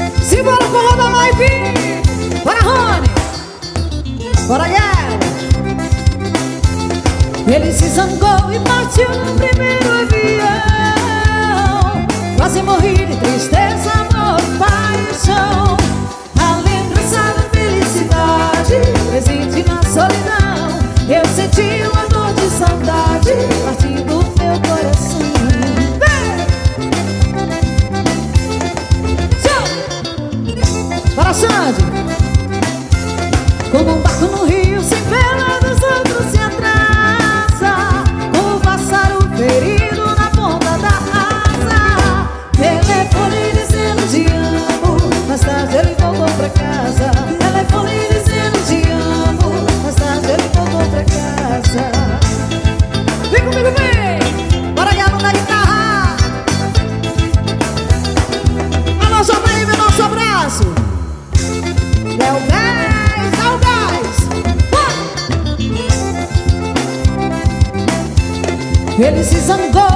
Simbora forró da Maipim. Bora, Rony. Bora, Guerra. Ele se zangou e partiu no primeiro avião. Quase morri de tristeza, amor, paixão. A lembrança da felicidade presente na solidão. Eu senti uma dor de saudade partindo do meu coração. Para Sandy. Como um barco no rio sem vela dos outros se atrasa, como um pássaro ferido na ponta da asa. Telefone dizendo te amo, mais tarde ele voltou pra casa. Telefone dizendo te amo, mais tarde ele voltou pra casa. Vem comigo, vem! Bora, galo na guitarra. A nossa baby, nosso abraço. Dá o gás, dá o gás. Ele se zangou